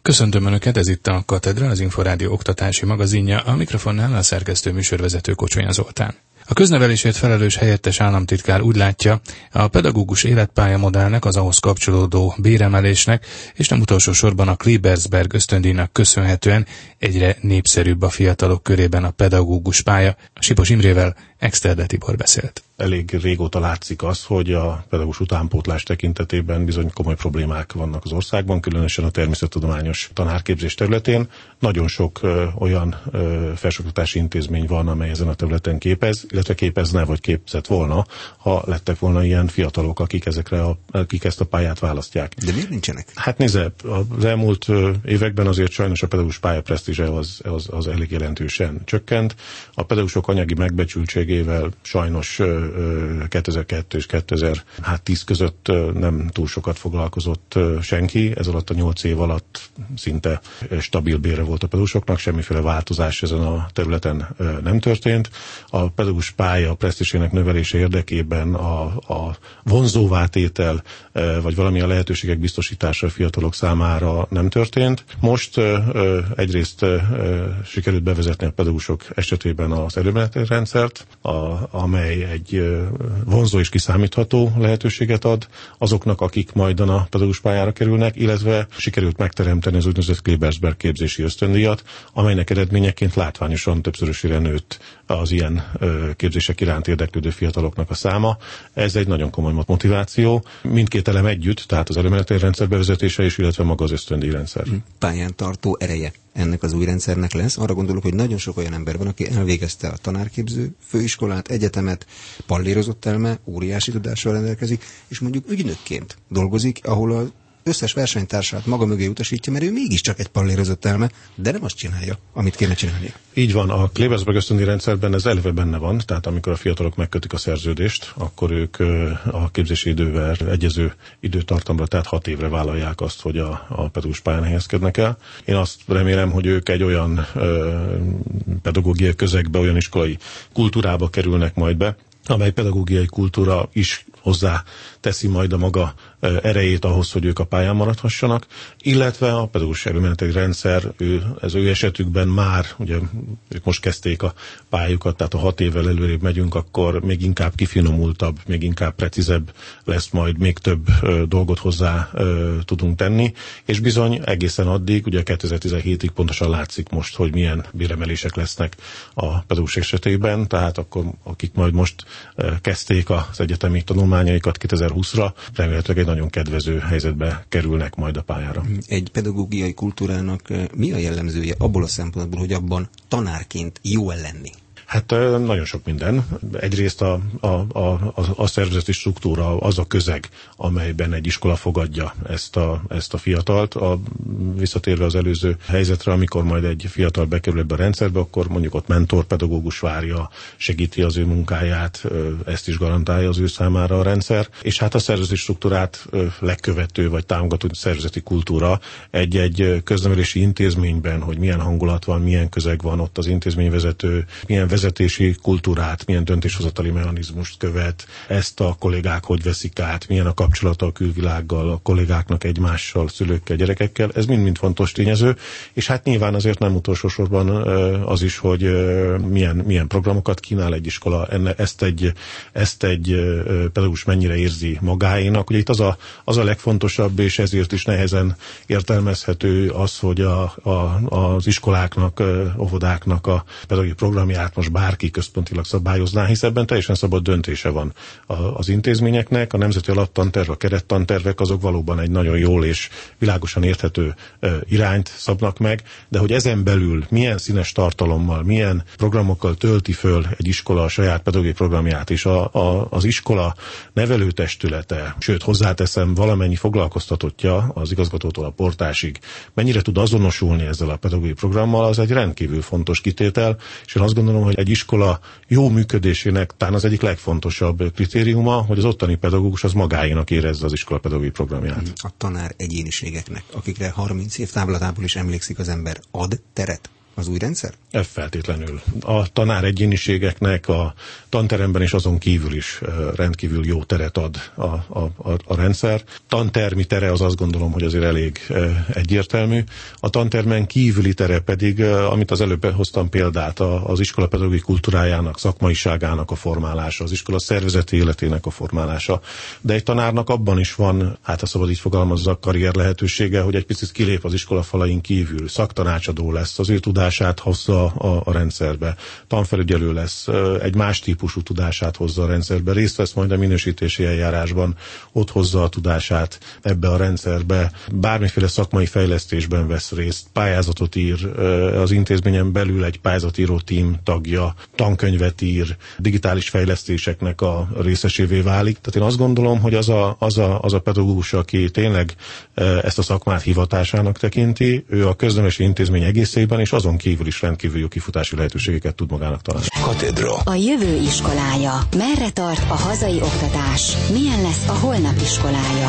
Köszöntöm Önöket, ez itt a Katedra, az Inforádió oktatási magazinja, a mikrofonnál a szerkesztő műsorvezető Kocsonya Zoltán. A köznevelésért felelős helyettes államtitkár úgy látja, a pedagógus életpályamodellnek, az ahhoz kapcsolódó béremelésnek, és nem utolsó sorban a Klebersberg ösztöndíjnak köszönhetően egyre népszerűbb a fiatalok körében a pedagógus pálya. Sipos Imrével Exterde Tibor beszélt. Elég régóta látszik az, hogy a pedagógus utánpótlás tekintetében bizony komoly problémák vannak az országban, különösen a természettudományos tanárképzés területén. Nagyon sok olyan felsőoktatási intézmény van, amely ezen a területen képezne, vagy képzett volna, ha lettek volna ilyen fiatalok, akik ezt a pályát választják. De miért nincsenek? Hát nézze, az elmúlt években azért sajnos a pedagógus pálya presztízse az elég jelentősen csökkent. A pedagógusok anyagi megbecsültségével sajnos 2002 és 2010 között nem túl sokat foglalkozott senki. Ez alatt a 8 év alatt szinte stabil bére volt a pedagógusoknak, semmiféle változás ezen a területen nem történt. A pedagógus pálya presztízsének növelése érdekében a vonzóvá tétel, vagy valamilyen lehetőségek biztosítása a fiatalok számára nem történt. Most egyrészt sikerült bevezetni a pedagógusok esetében az előmeneti rendszert, amely egy vonzó és kiszámítható lehetőséget ad azoknak, akik majd a pedagógus pályára kerülnek, illetve sikerült megteremteni az úgynevezett Klebersberg képzési ösztöndíjat, amelynek eredményeként látványosan többszörösére nőtt az ilyen képzések iránt érdeklődő fiataloknak a száma. Ez egy nagyon komoly motiváció. Mindkét elem együtt, tehát az előmeneti rendszer bevezetése is, illetve maga az ösztöndíjrendszer. Pályán tartó ereje ennek az új rendszernek lesz. Arra gondolok, hogy nagyon sok olyan ember van, aki elvégezte a tanárképző főiskolát, egyetemet, pallérozott elme, óriási tudással rendelkezik, és mondjuk ügynökként dolgozik, ahol az összes versenytársát maga mögé utasítja, mert ő mégiscsak egy pallérozott elme, de nem azt csinálja, amit kéne csinálni. Így van, a Klebersberg ösztöndíjrendszerben ez eleve benne van, tehát amikor a fiatalok megkötik a szerződést, akkor ők a képzési idővel egyező időtartamra, tehát 6 évre vállalják azt, hogy a pedagógus pályán helyezkednek el. Én azt remélem, hogy ők egy olyan pedagógiai közegbe, olyan iskolai kultúrába kerülnek majd be, amely pedagógiai kultúra is hozzá teszi majd a maga erejét ahhoz, hogy ők a pályán maradhassanak, illetve a pedagógus előmeneti rendszer, az ő esetükben már, ugye ők most kezdték a pályukat, tehát a 6 évvel előrébb megyünk, akkor még inkább kifinomultabb, még inkább precízebb lesz majd, még több dolgot hozzá tudunk tenni, és bizony egészen addig, ugye 2017-ig pontosan látszik most, hogy milyen béremelések lesznek a pedagógus esetében, tehát akkor akik majd most kezdték az egyetemi tanulmányaikat 2020-ra, remélhetőleg egy nagyon kedvező helyzetbe kerülnek majd a pályára. Egy pedagógiai kultúrának mi a jellemzője abból a szempontból, hogy abban tanárként jó lenni? Hát nagyon sok minden. Egyrészt a szervezeti struktúra, az a közeg, amelyben egy iskola fogadja ezt a fiatalt. Visszatérve az előző helyzetre, amikor majd egy fiatal bekerül ebbe a rendszerbe, akkor mondjuk ott mentorpedagógus várja, segíti az ő munkáját, ezt is garantálja az ő számára a rendszer. És hát a szervezeti struktúrát lekövető vagy támogató szervezeti kultúra egy köznevelési intézményben, hogy milyen hangulat van, milyen közeg van ott az intézményvezető, milyen vezetési kultúrát, milyen döntéshozatali mechanizmust követ, ezt a kollégák hogy veszik át, milyen a kapcsolata a külvilággal, a kollégáknak egymással, szülőkkel, gyerekekkel, ez mind-mind fontos tényező, és hát nyilván azért nem utolsó sorban az is, hogy milyen programokat kínál egy iskola, ezt egy pedagógus mennyire érzi magáénak. Ugye itt az a legfontosabb, és ezért is nehezen értelmezhető az, hogy az iskoláknak, óvodáknak a pedagógiai programját most bárki központilag szabályozná, hisz ebben teljesen szabad döntése van az intézményeknek. A nemzeti alaptanterv, a kerettantervek azok valóban egy nagyon jól és világosan érthető irányt szabnak meg, de hogy ezen belül milyen színes tartalommal, milyen programokkal tölti föl egy iskola a saját pedagógiai programját, és az iskola nevelőtestülete, sőt hozzáteszem valamennyi foglalkoztatottja az igazgatótól a portásig, mennyire tud azonosulni ezzel a pedagógiai programmal, az egy rendkívül fontos kitétel, és én azt gondolom, hogy egy iskola jó működésének talán az egyik legfontosabb kritériuma, hogy az ottani pedagógus az magáénak érezze az iskola pedagógiai programját. A tanár egyéniségeknek, akikre 30 év távlatából is emlékszik az ember, ad teret? az új rendszer? Feltétlenül. A tanár egyéniségeknek a tanteremben és azon kívül is rendkívül jó teret ad a rendszer. Tantermi tere az azt gondolom, hogy azért elég egyértelmű. A tantermen kívüli tere pedig, amit az előbb hoztam példát, az iskola pedagógiai kultúrájának, szakmaiságának a formálása, az iskola szervezeti életének a formálása. De egy tanárnak abban is van, hát ha szabad így fogalmazza, karrier lehetősége, hogy egy picit kilép az iskola falain kívül, szaktanácsadó lesz, az ő tudását hozza a rendszerbe, tanfelügyelő lesz, egy más típusú tudását hozza a rendszerbe, részt vesz majd a minősítési eljárásban, ott hozza a tudását ebbe a rendszerbe, bármiféle szakmai fejlesztésben vesz részt, pályázatot ír, az intézményen belül egy pályázatíró tím tagja, tankönyvet ír, digitális fejlesztéseknek a részesévé válik. Tehát én azt gondolom, hogy az a pedagógus, aki tényleg ezt a szakmát hivatásának tekinti, ő a köznemesi intézmény egészében és azon kívül is rendkívül jó kifutási lehetőségeket tud magának találni. Katedra. A jövő iskolája. Merre tart a hazai oktatás? Milyen lesz a holnap iskolája?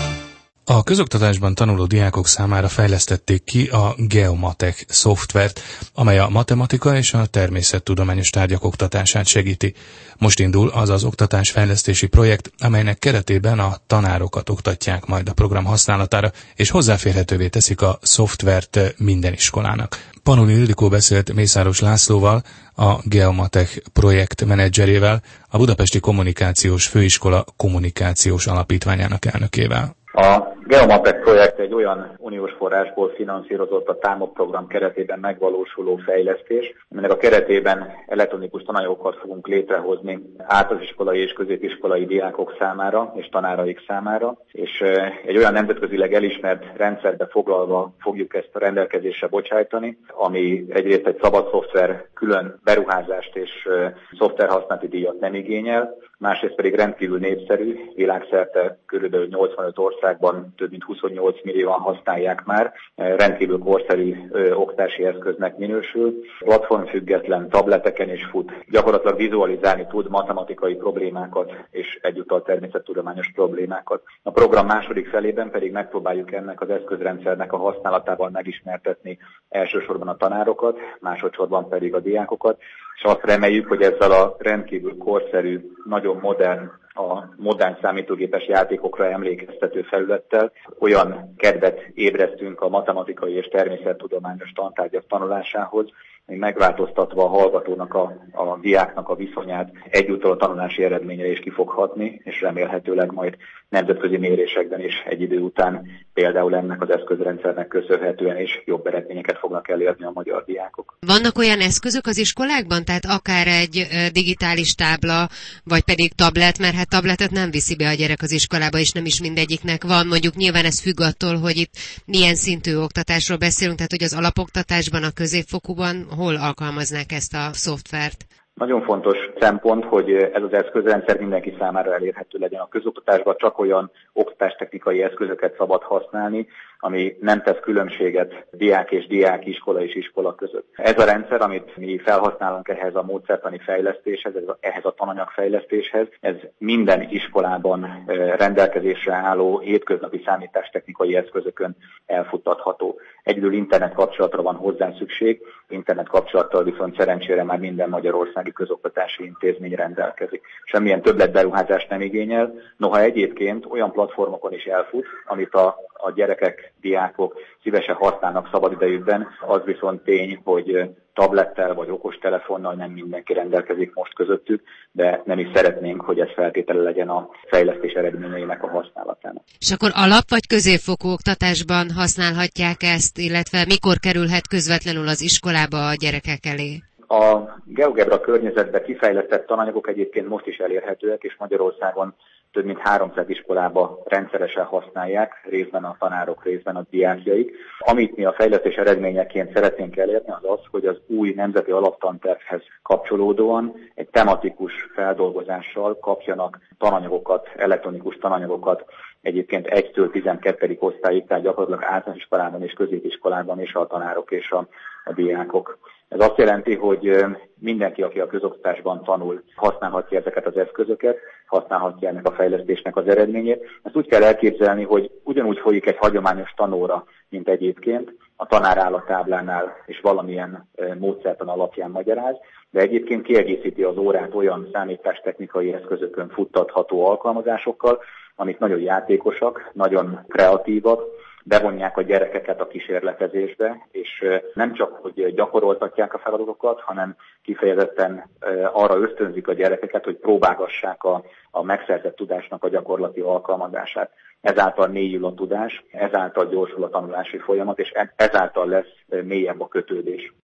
A közoktatásban tanuló diákok számára fejlesztették ki a Geomatek szoftvert, amely a matematika és a természettudományos tárgyak oktatását segíti. Most indul az az oktatásfejlesztési projekt, amelynek keretében a tanárokat oktatják majd a program használatára, és hozzáférhetővé teszik a szoftvert minden iskolának. Panuli Ildikó beszélt Mészáros Lászlóval, a Geomatek projekt menedzserével, a Budapesti Kommunikációs Főiskola kommunikációs alapítványának elnökével. A Geomatek projekt egy olyan uniós forrásból finanszírozott a TÁMOK program keretében megvalósuló fejlesztés, aminek a keretében elektronikus tananyagokat fogunk létrehozni általánosiskolai és középiskolai diákok számára és tanáraik számára, és egy olyan nemzetközileg elismert rendszerbe foglalva fogjuk ezt a rendelkezésre bocsájtani, ami egyrészt egy szabad szoftver, külön beruházást és szoftverhasználati díjat nem igényel, másrészt pedig rendkívül népszerű, világszerte körülbelül 85 országban több mint 28 millióan használják már, rendkívül korszerű oktatási eszköznek minősül, platformfüggetlen tableteken is fut, gyakorlatilag vizualizálni tud matematikai problémákat és egyúttal természettudományos problémákat. A program második felében pedig megpróbáljuk ennek az eszközrendszernek a használatával megismertetni elsősorban a tanárokat, másodszorban pedig a diákokat, és azt reméljük, hogy ezzel a rendkívül korszerű, nagyon modern számítógépes játékokra emlékeztető felülettel olyan kedvet ébresztünk a matematikai és természettudományos tantárgyak tanulásához, hogy megváltoztatva a hallgatónak, a diáknak a viszonyát egyúttal a tanulási eredményre is ki fog hatni, és remélhetőleg majd nemzetközi mérésekben is egy idő után például ennek az eszközrendszernek köszönhetően is jobb eredményeket fognak elérni a magyar diákok. Vannak olyan eszközök az iskolákban, tehát akár egy digitális tábla, vagy pedig tablet, mert hát tabletet nem viszi be a gyerek az iskolába, és nem is mindegyiknek van. Mondjuk nyilván ez függ attól, hogy itt milyen szintű oktatásról beszélünk, tehát hogy az alapoktatásban, a középfokúban hol alkalmaznák ezt a szoftvert. Nagyon fontos szempont, hogy ez az eszközrendszer mindenki számára elérhető legyen. A közoktatásban csak olyan oktatástechnikai eszközöket szabad használni, ami nem tesz különbséget diák és diák, iskola és iskola között. Ez a rendszer, amit mi felhasználunk ehhez a módszertani fejlesztéshez, ehhez a tananyagfejlesztéshez, ez minden iskolában rendelkezésre álló hétköznapi számítástechnikai eszközökön elfuttatható. Egyedül internet kapcsolatra van hozzá szükség, internet kapcsolattal viszont szerencsére már minden magyarországi közoktatási intézmény rendelkezik. Semmilyen többletberuházást nem igényel, noha egyébként olyan platformokon is elfut, amit a gyerekek, diákok szívesen használnak szabadidejükben, az viszont tény, hogy tablettel vagy okostelefonnal nem mindenki rendelkezik most közöttük, de nem is szeretnénk, hogy ez feltétele legyen a fejlesztés eredményeinek a használatának. És akkor alap- vagy középfokú oktatásban használhatják ezt, illetve mikor kerülhet közvetlenül az iskolába a gyerekek elé? A GeoGebra környezetben kifejlesztett tananyagok egyébként most is elérhetőek, és Magyarországon több mint 300 iskolába rendszeresen használják, részben a tanárok, részben a diákjaik. Amit mi a fejlesztés eredményeként szeretnénk elérni, az az, hogy az új nemzeti alaptantervhez kapcsolódóan egy tematikus feldolgozással kapjanak tananyagokat, elektronikus tananyagokat, egyébként 1-től 12. osztályig, tehát gyakorlatilag általános iskolában és középiskolában is a tanárok és a diákok. Ez azt jelenti, hogy mindenki, aki a közoktatásban tanul, használhatja ezeket az eszközöket, használhatja ennek a fejlesztésnek az eredményét. Ezt úgy kell elképzelni, hogy ugyanúgy folyik egy hagyományos tanóra, mint egyébként, a tanár áll a táblánál és valamilyen módszertan alapján magyaráz, de egyébként kiegészíti az órát olyan számítástechnikai eszközökön futtatható alkalmazásokkal, amik nagyon játékosak, nagyon kreatívak, bevonják a gyerekeket a kísérletezésbe, és nem csak, hogy gyakoroltatják a feladatokat, hanem kifejezetten arra ösztönzik a gyerekeket, hogy próbálgassák a megszerzett tudásnak a gyakorlati alkalmazását. Ezáltal mélyül a tudás, ezáltal gyorsul a tanulási folyamat, és ezáltal lesz mélyebb a kötődés.